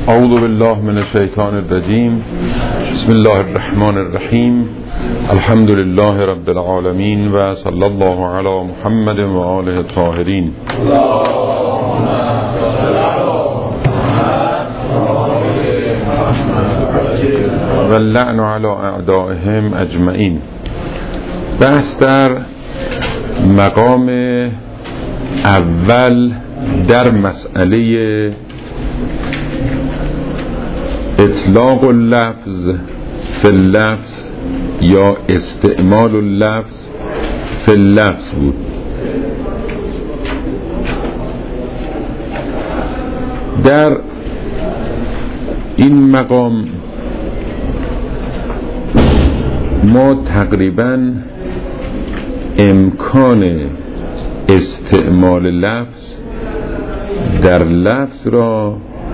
اعوذ بالله من الشیطان الرجیم. بسم الله الرحمن الرحیم. الحمد لله رب العالمین و صلی الله علی محمد و آله الطاهرین. و اللعن علی اعدائهم اجمعین. بحث در مقام اول در مسئله اطلاق اللفظ فی اللفظ یا استعمال اللفظ فی اللفظ بود. در این مقام ما تقریبا امکان استعمال لفظ در لفظ را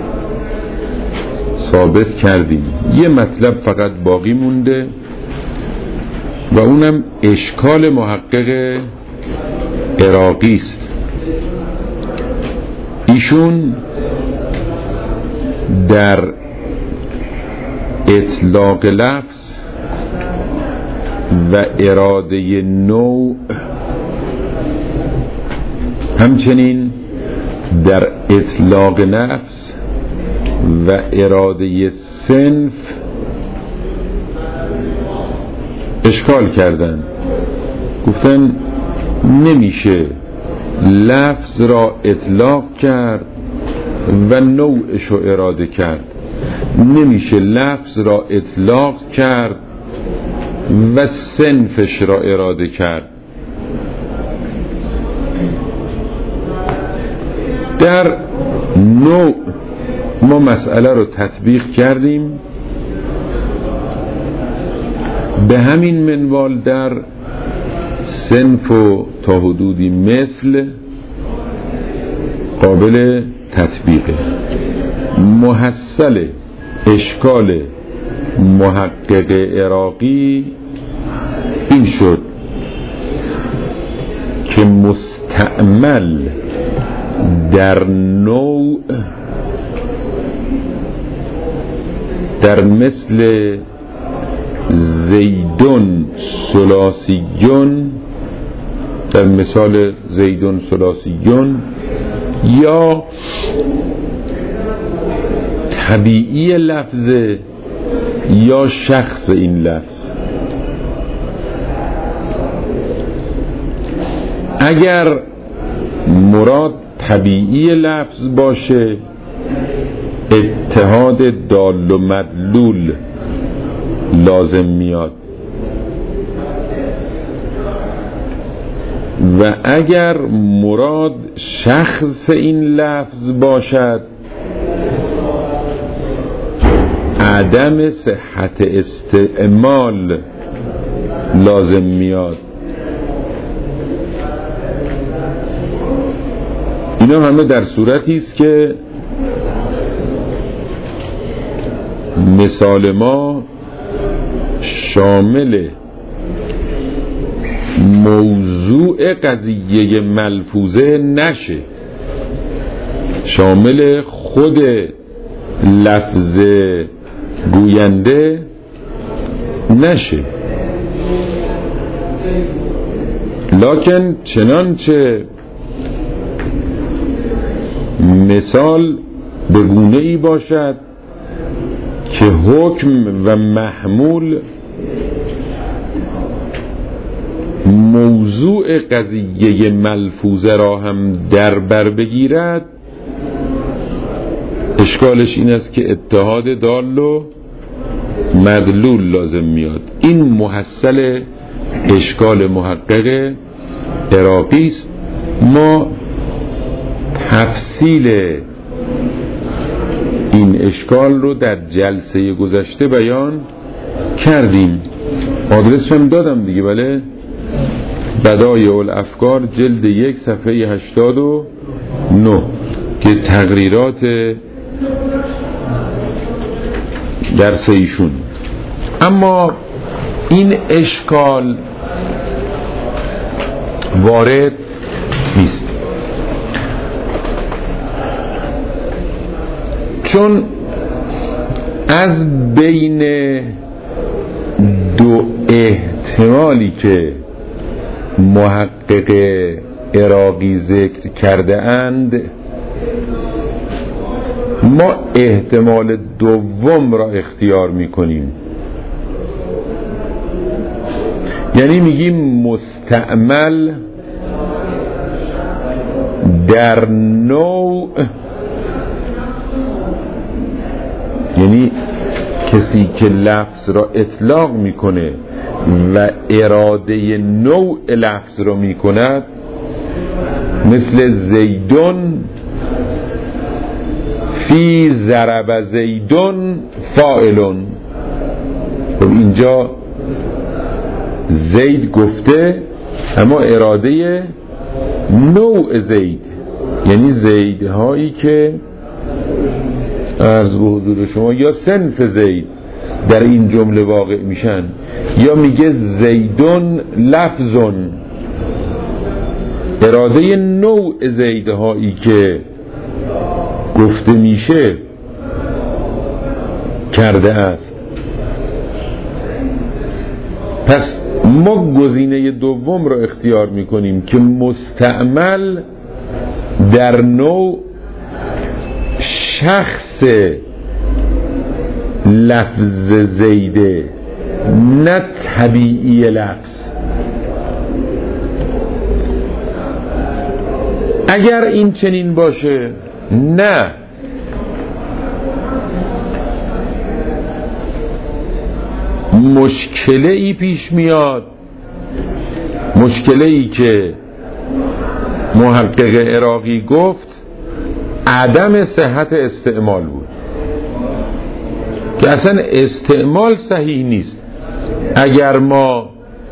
ثابت کردیم. یه مطلب فقط باقی مونده و اونم اشکال محقق عراقی است. ایشون در اطلاق لفظ و اراده نوع، همچنین در اطلاق نفس و اراده صنف اشکال کردن. گفتن نمیشه لفظ را اطلاق کرد و نوعش رو اراده کرد، نمیشه لفظ را اطلاق کرد و صنفش را اراده کرد. در نوع ما مسئله رو تطبیق کردیم، به همین منوال در صنف و تا حدودی مثل قابل تطبیقه. محصل اشکال محقق عراقی این شد که مستعمل در نوع در مثل زیدون ثلاثیون، در مثال زیدون ثلاثیون، یا طبیعی لفظ یا شخص این لفظ. اگر مراد طبیعی لفظ باشه اتحاد دال و مدلول لازم میاد، و اگر مراد شخص این لفظ باشد عدم صحت استعمال لازم میاد. اینا همه در صورتی است که مثال ما شامل موضوع قضیه ملفوظه نشه، شامل خود لفظ گوینده نشه. لکن چنانچه مثال به گونه ای باشد که حکم و محمول موضوع قضیه ملفوظه را هم در بر بگیرد، اشکالش این است که اتحاد دال و مدلول لازم میاد. این محصل اشکال محقق عراقی است. ما تفصیل این اشکال رو در جلسه گذشته بیان کردیم. آدرسش هم دادم دیگه، بله، بدایع الافکار جلد 1 صفحه 89 که تقریرات درس ایشون. اما این اشکال وارد نیست، چون از بین دو احتمالی که محقق عراقی ذکر کرده اند ما احتمال دوم را اختیار میکنیم، یعنی میگیم مستعمل در نوع، یعنی کسی که لفظ را اطلاق میکنه و اراده نوع لفظ را میکند، مثل زیدون فی ضرب زیدون فاعلون. خب اینجا زید گفته اما اراده نوع زید، یعنی زیدهایی که عرض به حضور شما یا صنف زید در این جمله واقع میشن، یا میگه زیدون لفظون، اراده نوع زیدهایی که گفته میشه کرده است. پس ما گزینه دوم رو اختیار میکنیم که مستعمل در نوع شخص لفظ زیده، نه طبیعی لفظ. اگر این چنین باشه نه، مشکله ای پیش میاد، مشکله ای که محقق عراقی گفت عدم صحت استعمال بود، که اصلا استعمال صحیح نیست. اگر ما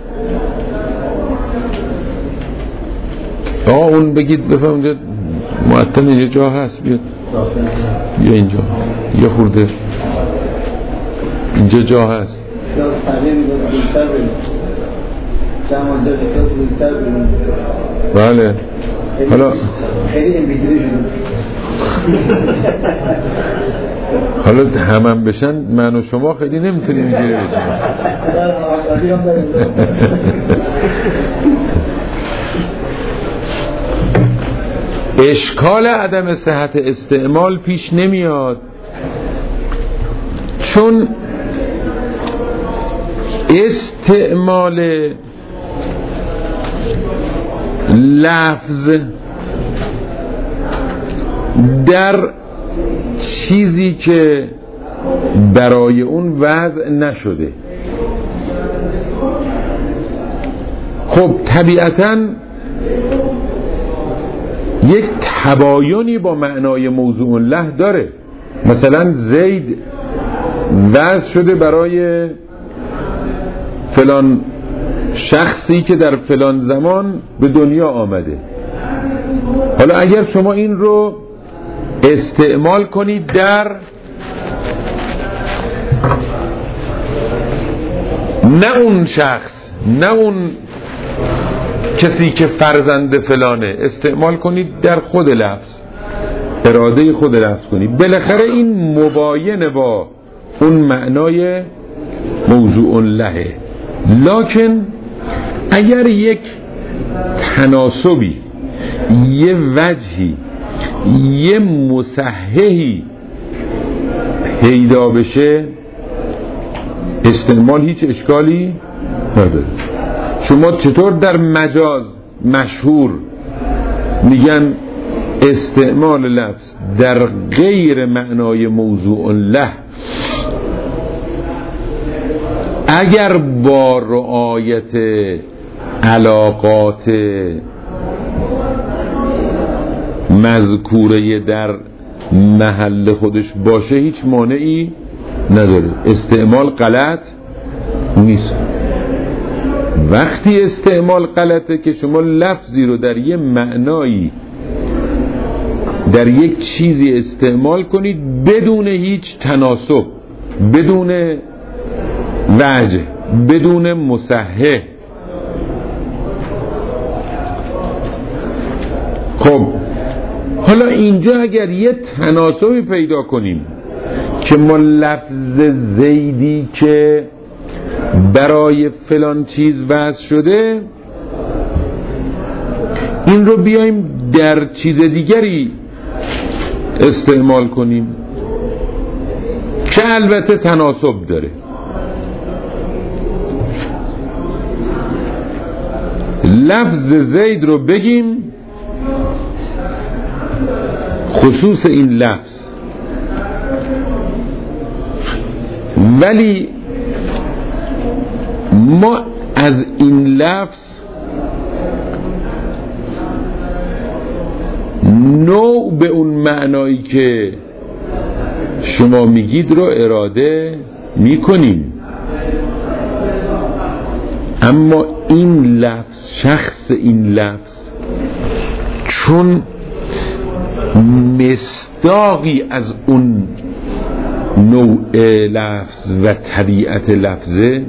اون بگید بفهم معطل یه جا هست، بیاد بیا اینجا یه خورده اینجا جا هست. بله حالا همم بشن من و شما خیلی نمیتونیم اینجوری بشن. اشکال عدم صحت استعمال پیش نمیاد، چون استعمال لفظ در چیزی که برای اون وضع نشده، خب طبیعتاً یک تباینی با معنای موضوع له داره. مثلا زید وضع شده برای فلان شخصی که در فلان زمان به دنیا آمده. حالا اگر شما این رو استعمال کنید در نه اون شخص، نه اون کسی که فرزند فلانه، استعمال کنید در خود لفظ، اراده خود لفظ کنید، بالاخره این مباینه با اون معنای موضوع لهه. لکن اگر یک تناسبی، یه وجهی، یه مصححی پیدا بشه، استعمال هیچ اشکالی نداره. شما چطور در مجاز مشهور میگن استعمال لفظ در غیر معنای موضوع له اگر با رعایت علاقات مذکوره در محل خودش باشه هیچ مانعی نداره، استعمال غلط نیست. وقتی استعمال غلطه که شما لفظی رو در یه معنایی، در یک چیزی استعمال کنید بدون هیچ تناسب، بدون وجه، بدون مصحح. خب حالا اینجا اگر یه تناسبی پیدا کنیم که ما لفظ زیدی که برای فلان چیز وضع شده این رو بیایم در چیز دیگری استعمال کنیم که البته تناسب داره. لفظ زید رو بگیم خصوص این لفظ، ولی ما از این لفظ نوع به اون معنایی که شما میگید رو اراده میکنیم، اما این لفظ، شخص این لفظ چون مصداقی از اون نوع لفظ و طبیعت لفظه،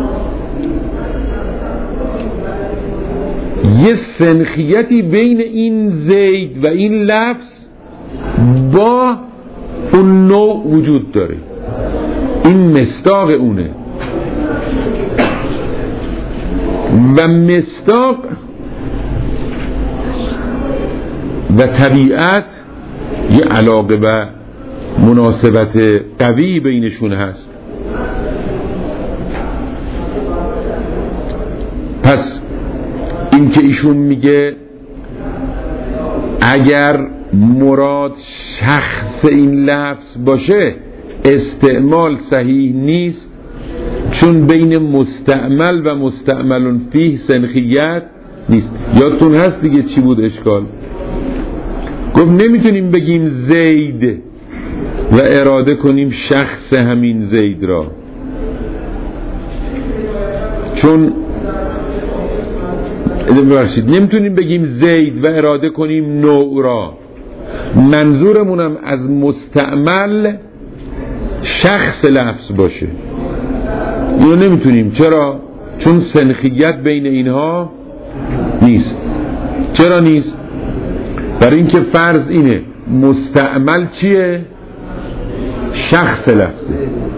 یه سنخیتی بین این زید و این لفظ با اون نوع وجود داره. این مصداق اونه و مصداق و طبیعت یه علاقه و مناسبت قوی بینشون هست. پس این که ایشون میگه اگر مراد شخص این لفظ باشه استعمال صحیح نیست، چون بین مستعمل و مستعمل فیه سنخیت نیست. یادتون هست دیگه چی بود اشکال؟ گفت نمیتونیم بگیم زید و اراده کنیم شخص همین زید را، چون نمیتونیم بگیم زید و اراده کنیم نوع را. منظورمونم از مستعمل شخص لفظ باشه، اینو نمیتونیم. چرا؟ چون سنخیت بین اینها نیست. چرا نیست؟ برای اینکه فرض اینه مستعمل چیه؟ شخص لفظه،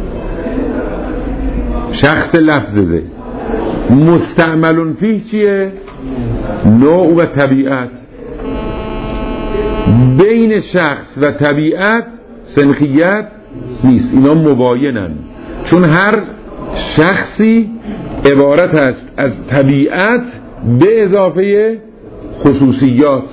شخص لفظه. مستعمل فیه چیه؟ نوع و طبیعت. بین شخص و طبیعت سنخیت نیست، اینا مباینن، چون هر شخصی عبارت است از طبیعت به اضافه خصوصیات.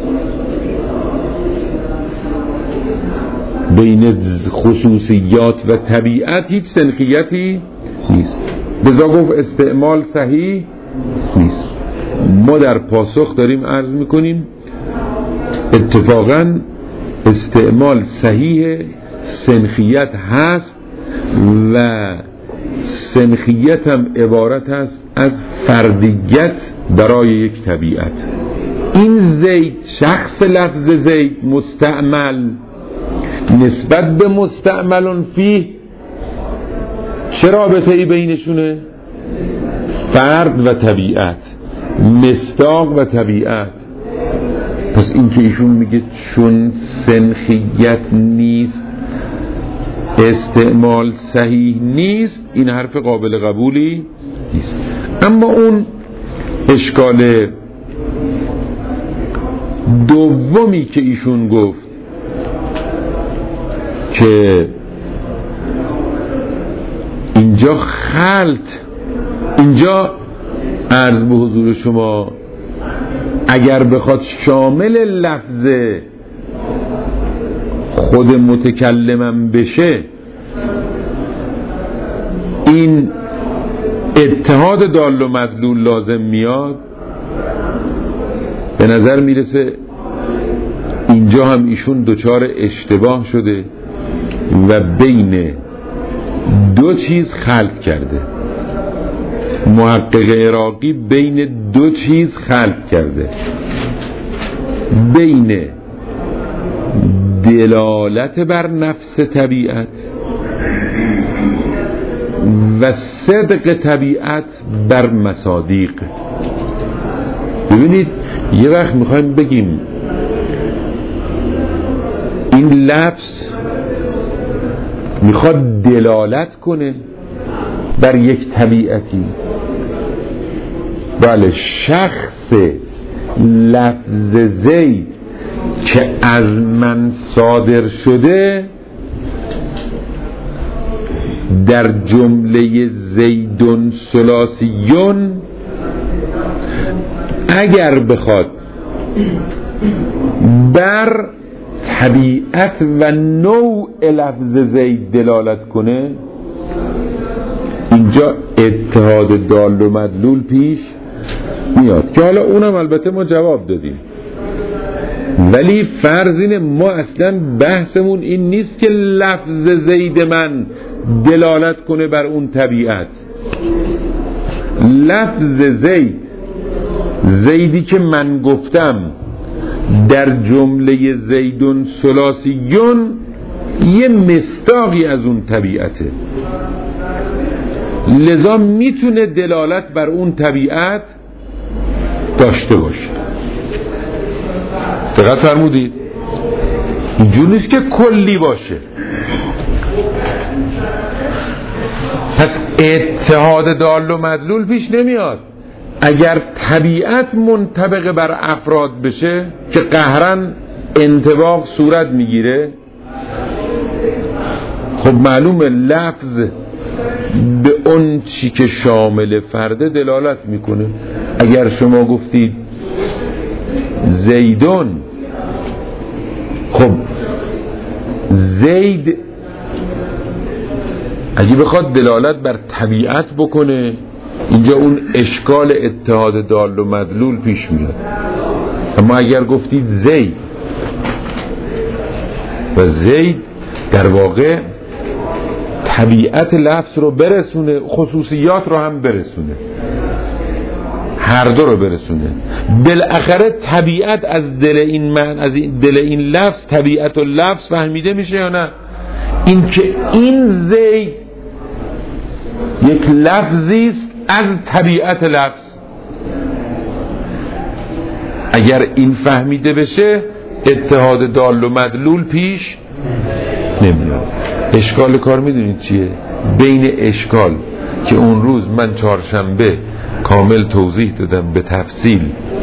بین خصوصیات و طبیعت هیچ سنخیتی نیست، لذا گفت استعمال صحیح نیست. ما در پاسخ داریم عرض میکنیم اتفاقا استعمال صحیح سنخیت هست و سنخیت هم عبارت است از فردیت برای یک طبیعت. این زید، شخص لفظ زید مستعمل نسبت به مستعمل فیه چه رابطه ای بینشونه؟ فرد و طبیعت، مصداق و طبیعت. پس این که ایشون میگه چون سنخیت نیست استعمال صحیح نیست، این حرف قابل قبولی نیست. اما اون اشکال دومی که ایشون گفت که اینجا اینجا عرض به حضور شما اگر بخواد شامل لفظ خود متکلمم بشه، این اتحاد دال و مدلول لازم میاد. به نظر میرسه اینجا هم ایشون دچار اشتباه شده و بین دو چیز خلط کرده. محقق عراقی بین دو چیز خلط کرده، بین دلالت بر نفس طبیعت و صدق طبیعت بر مصادیق. ببینید یه وقت میخوایم بگیم این لفظ میخواد دلالت کنه بر یک طبیعتی. بله، شخص لفظ زید که از من صادر شده در جمله زیدون ثلاثیون اگر بخواد بر طبیعت و نوع لفظ زید دلالت کنه، اینجا اتحاد دال و مدلول پیش میاد که حالا اونم البته ما جواب دادیم. ولی فرض اینه ما اصلا بحثمون این نیست که لفظ زید من دلالت کنه بر اون طبیعت. لفظ زیدی که من گفتم در جمله زیدون ثلاثیون یه مصداقی از اون طبیعته، لذا میتونه دلالت بر اون طبیعت داشته باشه. دقت فرمودید؟ اینجور نیست که کلی باشه. پس اتحاد دال و مدلول پیش نمیاد. اگر طبیعت منطبق بر افراد بشه که قهرن انطباق صورت میگیره، خب معلومه لفظ به اون چی که شامل فرده دلالت میکنه. اگر شما گفتید زیدون، خب زید اگه بخواد دلالت بر طبیعت بکنه، اینجا اون اشکال اتحاد دال و مدلول پیش میاد. اما اگر گفتید زید و زید در واقع طبیعت لفظ رو برسونه، خصوصیات رو هم برسونه، هر دو رو برسونه، بالاخره طبیعت از دل این من، از دل این لفظ، طبیعت و لفظ فهمیده میشه یا نه؟ این که این زید یک لفظی است از طبیعت لفظ. اگر این فهمیده بشه اتحاد دال و مدلول پیش نمیاد. اشکال کار میدونید چیه؟ بین اشکال که اون روز من چهارشنبه کامل توضیح دادم به تفصیل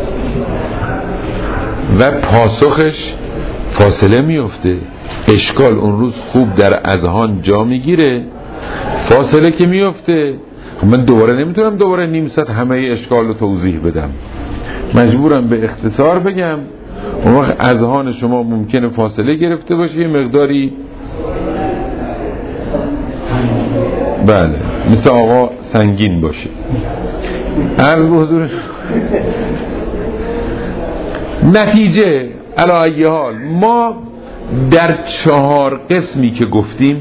و پاسخش فاصله میفته. اشکال اون روز خوب در اذهان جا میگیره، فاصله که میفته من دوباره نمیتونم دوباره نیم ساعت همه اشکال رو توضیح بدم، مجبورم به اختصار بگم. اون وقت اذهان شما ممکنه فاصله گرفته باشه، یه مقداری بله مثل آقا سنگین باشه. عرض به حضور نتیجه علی ای حال ما در 4 قسمی که گفتیم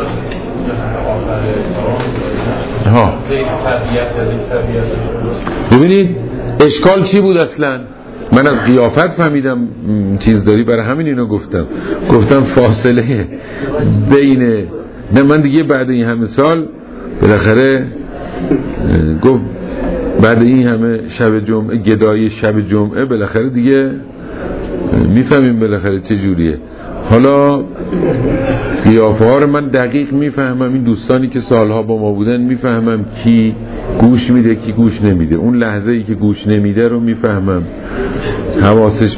ببینید اشکال چی بود اصلا. من از قیافت فهمیدم چیز داری، برای همین اینو گفتم فاصله بین، نه من دیگه بعد این همه سال بالاخره گفت بعد این همه شب جمعه، گدایی شب جمعه، بالاخره دیگه میفهمیم بالاخره چه جوریه. حالا قیافه ها رو من دقیق میفهمم، این دوستانی که سالها با ما بودن میفهمم کی گوش میده کی گوش نمیده، اون لحظه ای که گوش نمیده رو میفهمم، حواسش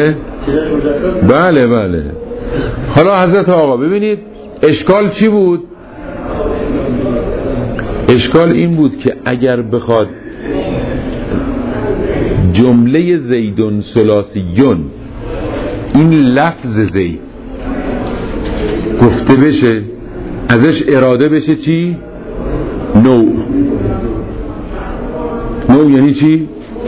بله. حالا حضرت آقا ببینید اشکال چی بود؟ اشکال این بود که اگر بخواد جمله زیدون ثلاثیون، این لفظ زید گفته بشه، ازش اراده بشه چی؟ نوع یعنی چی؟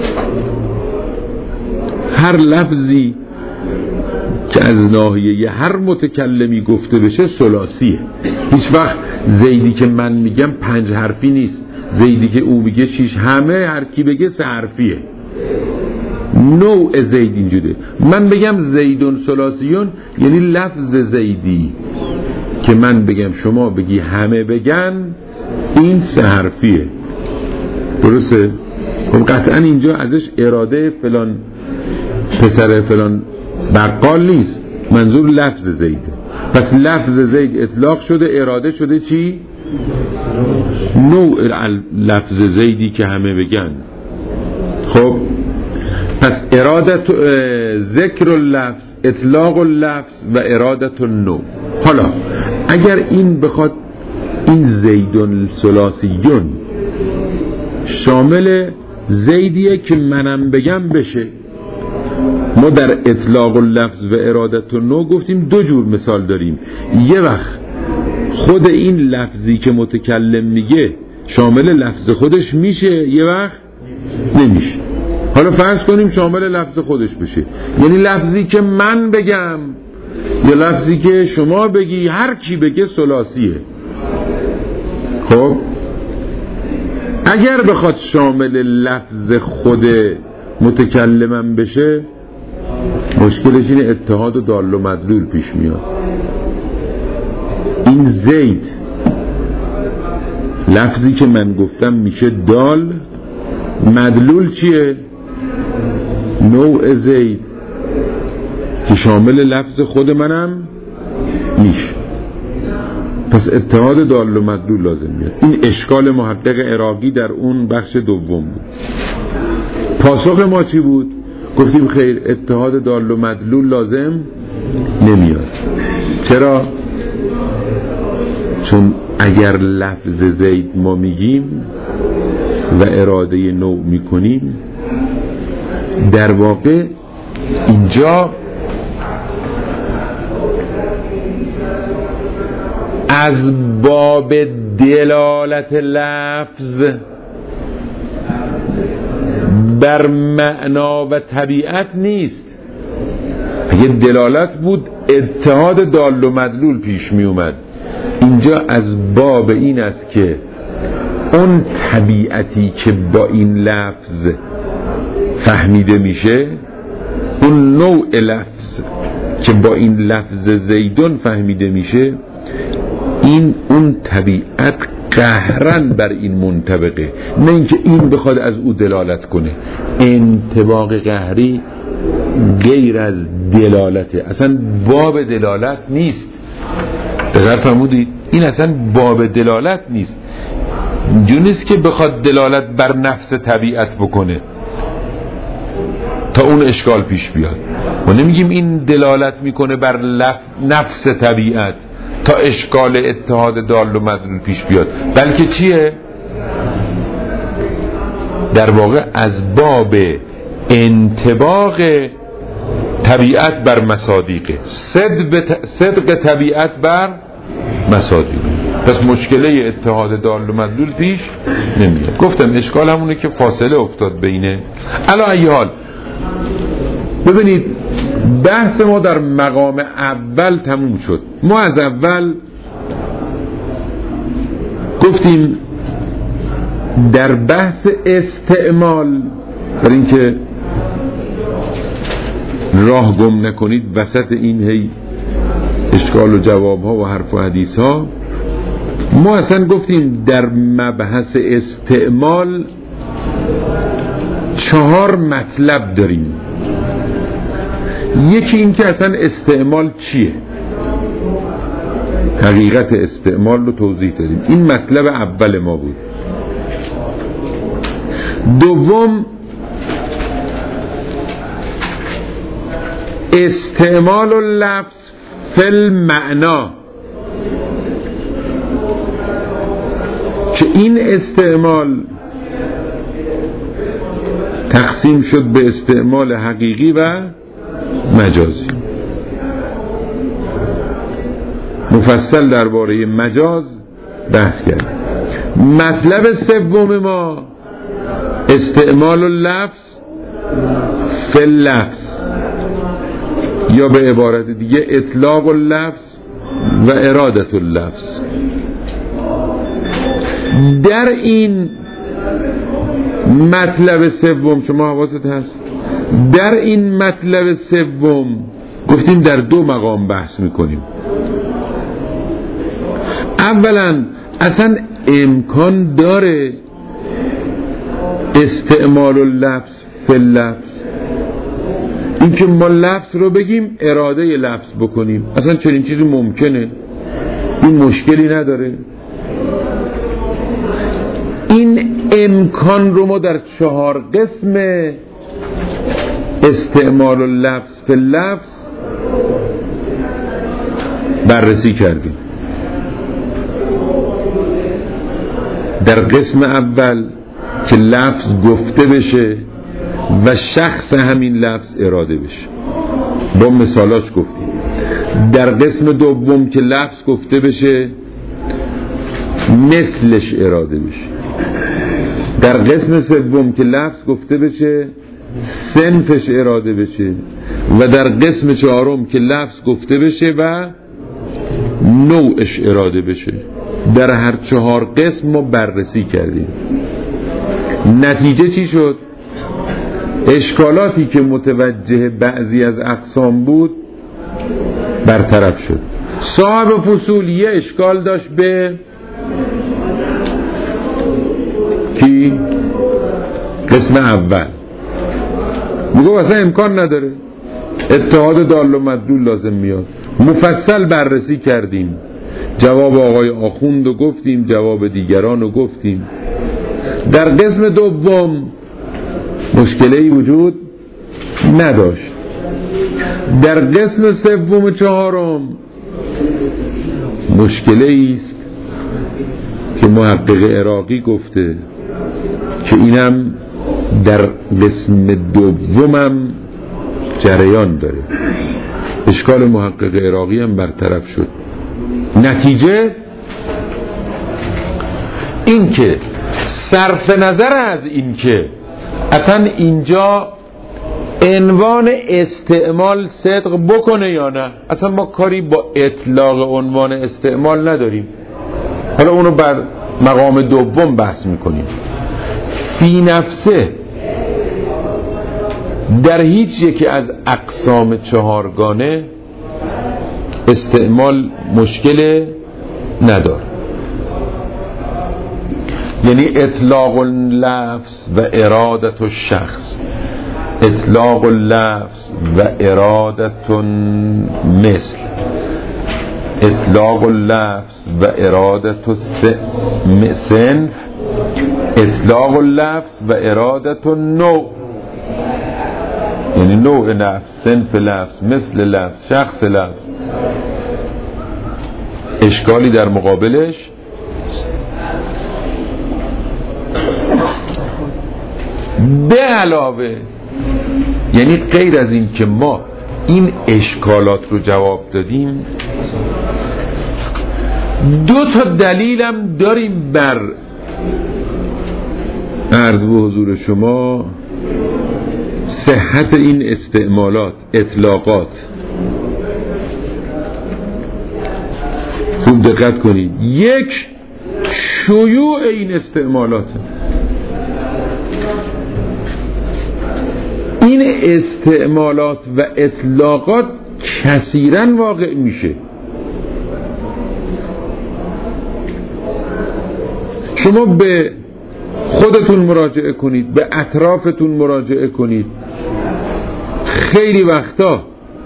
هر لفظی که از ناحیه هر متکلمی گفته بشه ثلاثیه. هیچ وقت زیدی که من میگم 5 حرفی نیست، زیدی که او میگه 6، همه هر کی بگه 3 حرفیه. نوع زید اینجوره. من بگم زیدون ثلاثیون یعنی لفظ زیدی که من بگم شما بگی همه بگن، این 3 حرفیه. درسته؟ خب قطعا اینجا ازش اراده فلان پسر فلان بقال نیست، منظور لفظ زیده. پس لفظ زید اطلاق شده، اراده شده چی؟ نوع لفظ زیدی که همه بگن. خب پس ارادت ذکر اللفظ، اطلاق اللفظ و ارادت النوع. حالا اگر این بخواد این زیدون ثلاثیون شامل زیدیه که منم بگم بشه، ما در اطلاق اللفظ و ارادت النوع گفتیم دو جور مثال داریم. یه وقت خود این لفظی که متکلم میگه شامل لفظ خودش میشه، یه وقت نمیشه. حالا فرض کنیم شامل لفظ خودش بشه، یعنی لفظی که من بگم یا لفظی که شما بگی، هر کی بگه ثلاثیه. خب اگر بخواد شامل لفظ خود متکلمم بشه، مشکلش اینه اتحاد و دال و مدلول پیش میاد. این زید لفظی که من گفتم میشه دال، مدلول چیه؟ نوع زید که شامل لفظ خود منم میشه. پس اتحاد دال و مدلول لازم میاد. این اشکال محقق عراقی در اون بخش دوم بود. پاسخ ما چی بود؟ گفتیم خیر، اتحاد دال و مدلول لازم نمیاد. چرا؟ چون اگر لفظ زید ما میگیم و اراده نوع میکنیم، در واقع اینجا از باب دلالت لفظ بر معنا و طبیعت نیست. اگه دلالت بود اتحاد دال و مدلول پیش می اومد. اینجا از باب این است که اون طبیعتی که با این لفظ فهمیده میشه، اون نوع لفظ که با این لفظ زیدون فهمیده میشه، این اون طبیعت قهرن بر این منطبقه، نه اینکه این بخواد از او دلالت کنه. انطباق قهری غیر از دلالته، اصلا باب دلالت نیست. دقیق فرمودید؟ این اصلا باب دلالت نیست. اینجور نیست که بخواد دلالت بر نفس طبیعت بکنه تا اون اشکال پیش بیاد. ما نمیگیم این دلالت میکنه بر نفس طبیعت تا اشکال اتحاد دال و مدلول پیش بیاد، بلکه چیه؟ در واقع از باب انطباق طبیعت بر مصادیقه، صدق طبیعت بر مصادیق. پس مشکله اتحاد دال و مدلول پیش نمیاد. گفتم اشکال همونه که فاصله افتاد بینه. علی ای حال ببینید، بحث ما در مقام اول تموم شد. ما از اول گفتیم در بحث استعمال، برای اینکه راه گم نکنید وسط این هی اشکال و جواب ها و حرف و حدیث ها، ما اصلا گفتیم در مبحث استعمال 4 مطلب داریم. یکی این که اصلا استعمال چیه، حقیقت استعمال رو توضیح دادیم. این مطلب اول ما بود. دوم، استعمال اللفظ فی المعنا، که این استعمال تقسیم شد به استعمال حقیقی و مجازی. مفصل درباره مجاز بحث کرد. مطلب سوم ما استعمال اللفظ فی اللفظ، یا به عبارت دیگه اطلاق اللفظ و ارادت اللفظ. در این مطلب سوم، شما حواست هست، در این مطلب سوم گفتیم در 2 مقام بحث میکنیم. اولا اصلا امکان داره استعمال اللفظ فی اللفظ، این که ما لفظ رو بگیم اراده لفظ بکنیم، اصلا چنین چیزی ممکنه؟ این مشکلی نداره. این امکان رو ما در 4 قسم استعمال اللفظ فی اللفظ بررسی کردیم. در قسم اول که لفظ گفته بشه و شخص همین لفظ اراده بشه، با مثالاش گفتیم. در قسم دوم که لفظ گفته بشه مثلش اراده بشه. در قسم سوم که لفظ گفته بشه صنفش اراده بشه. و در قسم چهارم که لفظ گفته بشه و نوعش اراده بشه. در هر 4 قسم ما بررسی کردیم. نتیجه چی شد؟ اشکالاتی که متوجه بعضی از اقسام بود برطرف شد. صاحب فصول یه اشکال داشت به کی؟ قسم اول. میگه اصلا امکان نداره، اتحاد دال و مدلول لازم میاد. مفصل بررسی کردیم، جواب آقای آخوند رو گفتیم، جواب دیگران رو گفتیم. در قسم دوم مشکلی وجود نداشت. در قسم سوم و چهارم مشکلی است که محقق عراقی گفته که اینم در قسم دومم جریان داره. اشکال محقق عراقی هم برطرف شد. نتیجه این که صرف نظر از این که اصلا اینجا عنوان استعمال صدق بکنه یا نه، اصلا ما کاری با اطلاق عنوان استعمال نداریم. حالا اونو بر مقام دوم بحث میکنیم. فی نفسه در هیچ یکی از اقسام 4گانه استعمال مشکل نداره. یعنی اطلاق اللفظ و ارادت الشخص، اطلاق اللفظ و ارادت مثل، اطلاق اللفظ و ارادت صنف، اطلاق اللفظ و ارادت نوع، یعنی نوع لفظ، صنف لفظ، مثل لفظ، شخص لفظ. اشکالی در مقابلش به علاوه، یعنی غیر از این که ما این اشکالات رو جواب دادیم، 2 دلیلم داریم بر عرض به حضور شما صحت این استعمالات، اطلاقات. خوب دقت کنید. 1 شیوع این استعمالات. این استعمالات و اطلاقات کثیرا واقع میشه. شما به خودتون مراجعه کنید، به اطرافتون مراجعه کنید. خیلی وقتا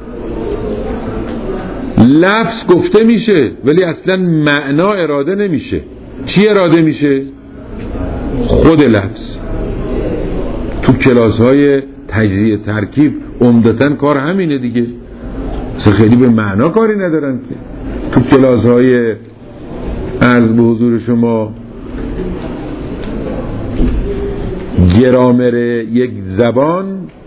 لفظ گفته میشه ولی اصلا معنا اراده نمیشه. چی اراده میشه؟ خود لفظ. تو کلاس های تجزیه ترکیب عمدتاً کار همینه دیگه. خیلی به معنا کاری ندارن که. تو کلاس های عرض به حضور شما گرامر یک زبان،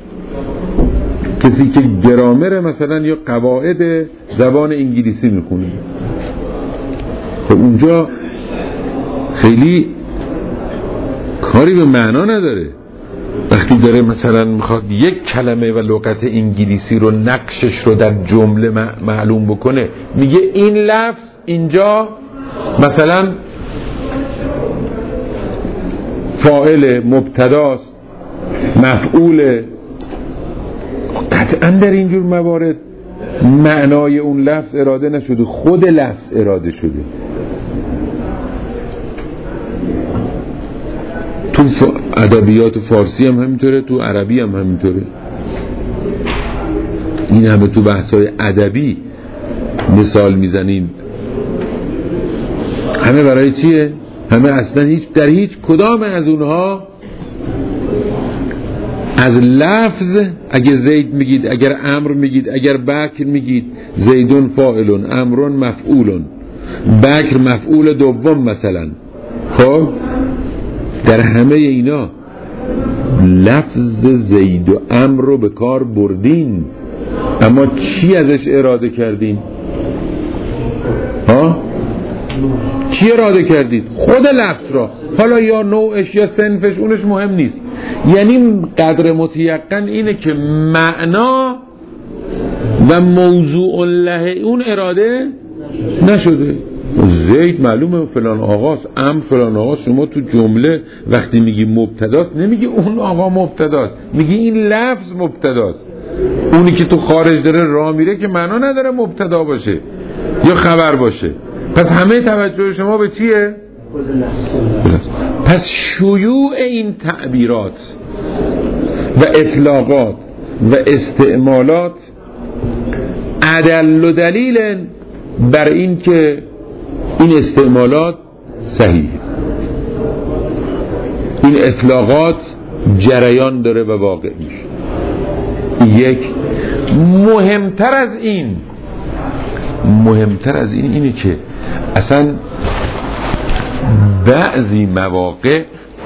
کسی که گرامر مثلا یا قواعد زبان انگلیسی میخونه، خب اونجا خیلی کاری به معنا نداره. وقتی داره مثلا میخواد یک کلمه و لغت انگلیسی رو، نقشش رو در جمله معلوم بکنه، میگه این لفظ اینجا مثلا فاعل، مبتداست، مفعول. قطعا در اینجور موارد معنای اون لفظ اراده نشده، خود لفظ اراده شده. تو ادبیات فارسی هم همینطوره، تو عربی هم همینطوره. این همه تو بحث‌های ادبی مثال میزنین، همه برای چیه؟ همه اصلا در هیچ کدام از اونها از لفظ، اگر زید میگید، اگر امر میگید، اگر بکر میگید، زیدون فاعلون، امرون مفعولون، بکر مفعول دوم مثلا، خب در همه اینا لفظ زید و امر رو به کار بردین، اما چی ازش اراده کردین؟ ها؟ چی اراده کردید؟ خود لفظ را، حالا یا نوعش یا صنفش، اونش مهم نیست. یعنی قدر متیقن اینه که معنا و موضوع له اون اراده نشده. زید معلومه فلان آقاست، امر فلان آقاست. شما تو جمله وقتی میگی مبتداست نمیگی اون آقا مبتداست، میگی این لفظ مبتداست. اونی که تو خارج داره راه میره که معنا نداره مبتدا باشه یا خبر باشه. پس همه توجه شما به چیه؟ پس شیوع این تعبیرات و اطلاقات و استعمالات ادل و دلیل بر این که این استعمالات صحیح، این اطلاقات جریان داره و واقع میشه. یک مهمتر از این اینه که اصلا بعضی مواقع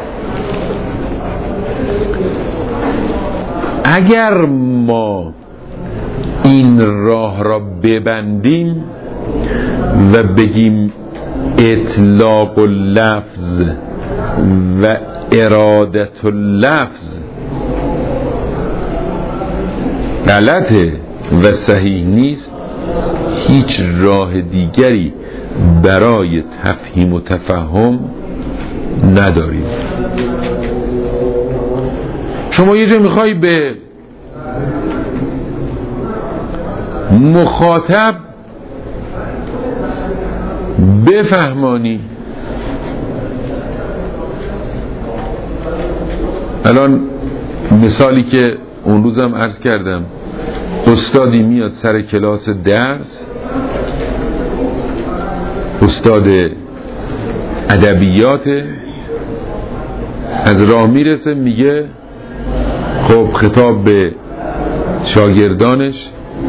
اگر ما این راه را ببندیم و بگیم اطلاق اللفظ و ارادت اللفظ غلطه و صحیح نیست، هیچ راه دیگری برای تفهیم و تفهم نداریم. شما یه جا میخوای به مخاطب بفهمانی، الان مثالی که اون روزم عرض کردم، استادی میاد سر کلاس درس، استاد ادبیات، از راه میرسه میگه خب خطاب به شاگردانش،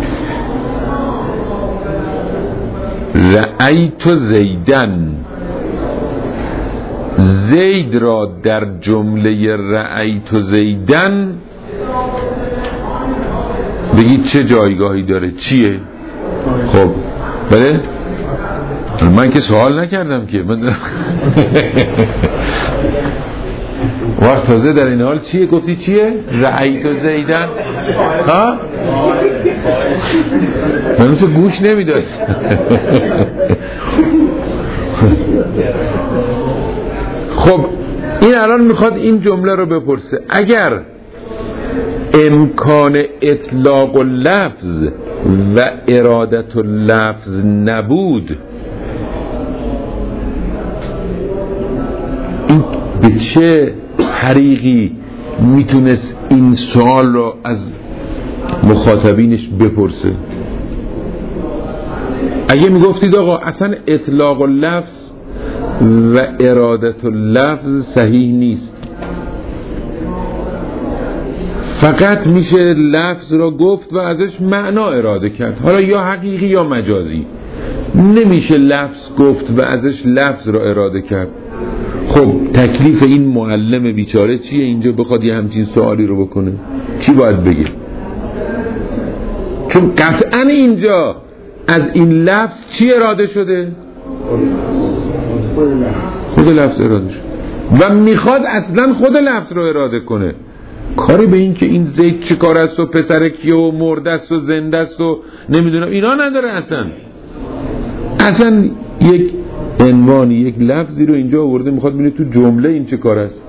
رأیت زیدن، زید را در جمله رأیت زیدن بگید چه جایگاهی داره، چیه؟ خب بله من که سوال نکردم که من وقت تازه در این حال چیه؟ گفتی چیه؟ رأیت زیدن؟ ها؟ من تو گوش نمیداد. خب این الان میخواد این جمله رو بپرسه، اگر امکان اطلاق اللفظ و ارادت اللفظ نبود، این به چه طریقی میتونست این سوال رو از مخاطبینش بپرسه؟ اگه میگفتید آقا اصلا اطلاق اللفظ و ارادت اللفظ صحیح نیست، فقط میشه لفظ را گفت و ازش معنا اراده کرد، حالا یا حقیقی یا مجازی، نمیشه لفظ گفت و ازش لفظ را اراده کرد. خب تکلیف این معلم بیچاره چیه اینجا بخواد یه همچین سوالی رو بکنه؟ چی باید بگه؟ چون قطعا اینجا از این لفظ چی اراده شده؟ خود لفظ اراده شده و میخواد اصلا خود لفظ رو اراده کنه. کاری به این که این زید چه کار است و پسر کیه و مرده است و زنده است و نمیدونم اینا نداره. اصلا یک عنوانی، یک لفظی رو اینجا آورده، میخواد ببینه تو جمله این چه کار است.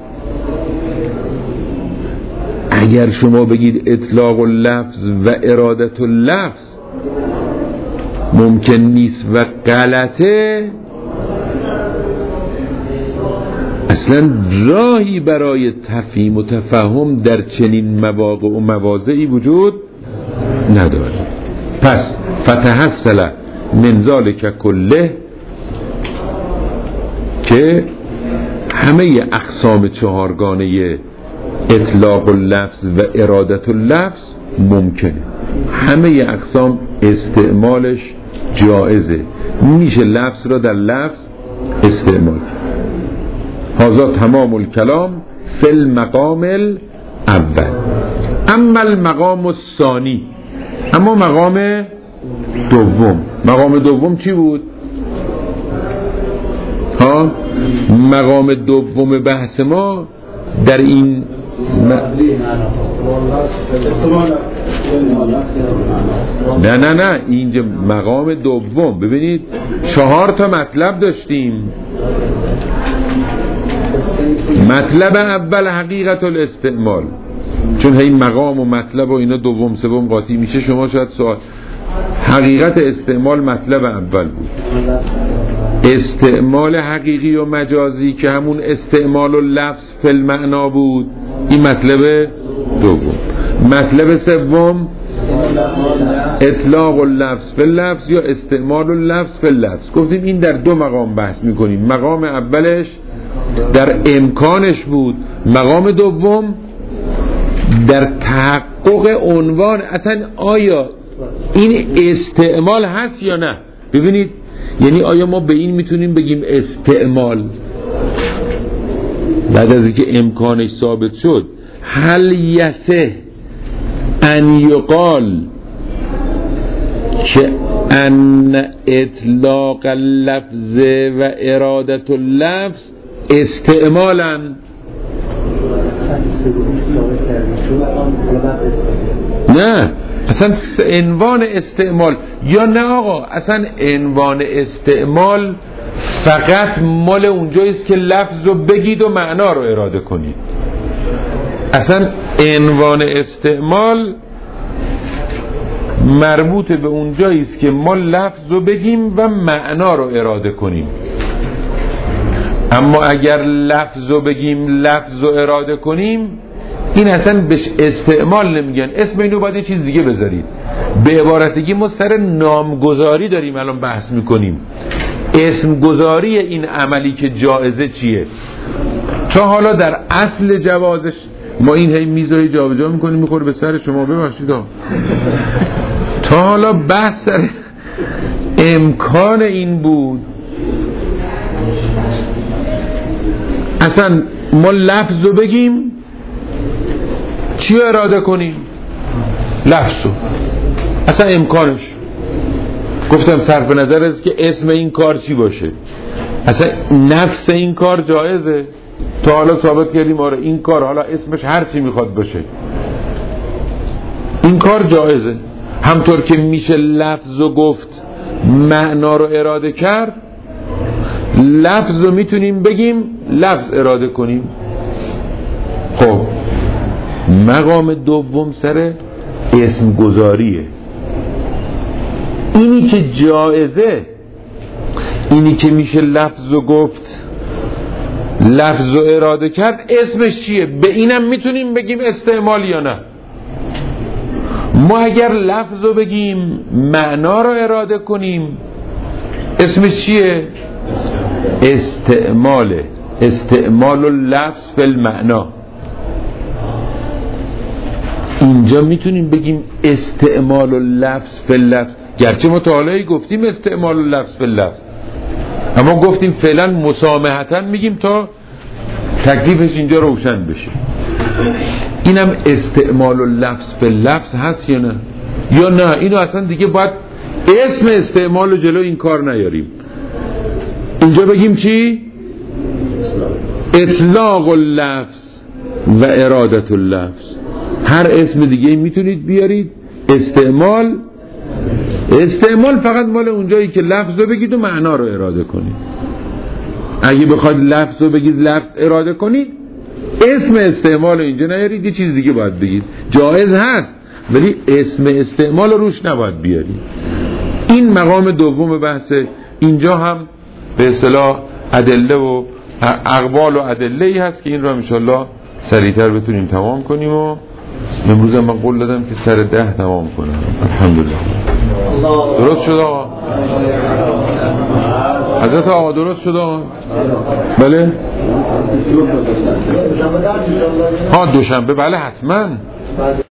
اگر شما بگید اطلاق اللفظ و ارادت اللفظ ممکن نیست و غلطه، اصلا راهی برای تفهیم و تفهم در چنین مواقع و مواضعی وجود نداره. پس فتحصل من ذلک کله که همه اقسام چهارگانه اطلاق اللفظ و ارادت اللفظ ممکنه، همه اقسام استعمالش جائزه، میشه لفظ را در لفظ استعمال. هذا تمام الکلام فی المقام الاول. اما المقام الثانی، اما مقام دوم، مقام دوم چی بود؟ مقام دوم بحث ما در این نه اینجا مقام دوم، ببینید 4 تا مطلب داشتیم. مطلب اول حقیقت الاستعمال، چون هی مقام و مطلب و اینا دوم سوم قاطی میشه، شما شاید سوال حقیقت استعمال مطلب اول بود. استعمال حقیقی و مجازی که همون استعمال و لفظ فی المعنا بود، این مطلب دوم. مطلب سوم اطلاق اللفظ فی اللفظ یا استعمال اللفظ فی اللفظ. گفتیم این در 2 مقام بحث میکنیم. مقام اولش در امکانش بود، مقام دوم در تحقق عنوان، اصلا آیا این استعمال هست یا نه. ببینید یعنی آیا ما به این میتونیم بگیم استعمال بعد از اینکه امکانش ثابت شد؟ هل یسه ان یقال که ان اطلاق اللفظ و ارادت اللفظ استعمالا؟ نه اصلا عنوان استعمال، یا نه آقا اصلا عنوان استعمال فقط مال اونجاییست که لفظ رو بگید و معنا رو اراده کنید. اصلا عنوان استعمال مربوط به اونجاییست که ما لفظ رو بگیم و معنا رو اراده کنیم. اما اگر لفظ رو بگیم لفظ رو اراده کنیم، این اصلا بهش استعمال نمیگن، اسم اینو باید یه چیز دیگه بذارید. به عبارت دیگه ما سر نامگذاری داریم الان بحث میکنیم. اسم گذاری این عملی که جائزه چیه؟ تا حالا در اصل جوازش ما این هی میزای جابجا میکنیم، میخوره به سر شما، ببخشید. تا حالا بحث سر امکان این بود. اصلا ما لفظ رو بگیم چی اراده کنیم؟ لفظ رو، اصلا امکانش. گفتم صرف نظر از که اسم این کار چی باشه، اصلا نفس این کار جایزه. تا حالا ثابت کردیم آره این کار حالا اسمش هر چی میخواد باشه، این کار جایزه. همطور که میشه لفظ رو گفت معنا رو اراده کرد، لفظ رو میتونیم بگیم لفظ اراده کنیم. خب مقام دوم سر اسم گذاریه. اینی که جایزه، اینی که میشه لفظ رو گفت لفظ رو اراده کرد، اسمش چیه؟ به اینم میتونیم بگیم استعمال یا نه. ما اگر لفظ رو بگیم معنا رو اراده کنیم، اسمش چیه؟ استعماله. استعمال اللفظ فی المعنا. اینجا میتونیم بگیم استعمال اللفظ فی اللفظ، گرچه ما تا حالا گفتیم استعمال اللفظ فی اللفظ، اما گفتیم فعلا مسامحتا میگیم تا تکلیفش اینجا روشن بشه. اینم استعمال اللفظ فی اللفظ هست یا نه؟ یا نه اینو اصلا دیگه باید اسم استعمال رو جلو این کار نیاریم، اینجا بگیم چی؟ اطلاق اللفظ و ارادت اللفظ. هر اسم دیگه میتونید بیارید. استعمال فقط مال اونجایی که لفظ رو بگید و معنا رو اراده کنید. اگه بخواید لفظ رو بگید لفظ اراده کنید، اسم استعمال رو اینجا نیارید، یه چیز دیگه باید بگید. جایز هست ولی اسم استعمال رو روش نباید بیارید. این مقام دوم بحثه. اینجا هم به اصطلاح ادله و اقوال و ادله‌ای هست که این رو انشالله سریعتر بتونیم تمام کنیم و امروز من قول دادم که سر 10 تمام کنم. الحمدلله. درست شد آقا؟ حضرت آقا درست شد آقا؟ بله؟ ها دوشنبه بله حتما.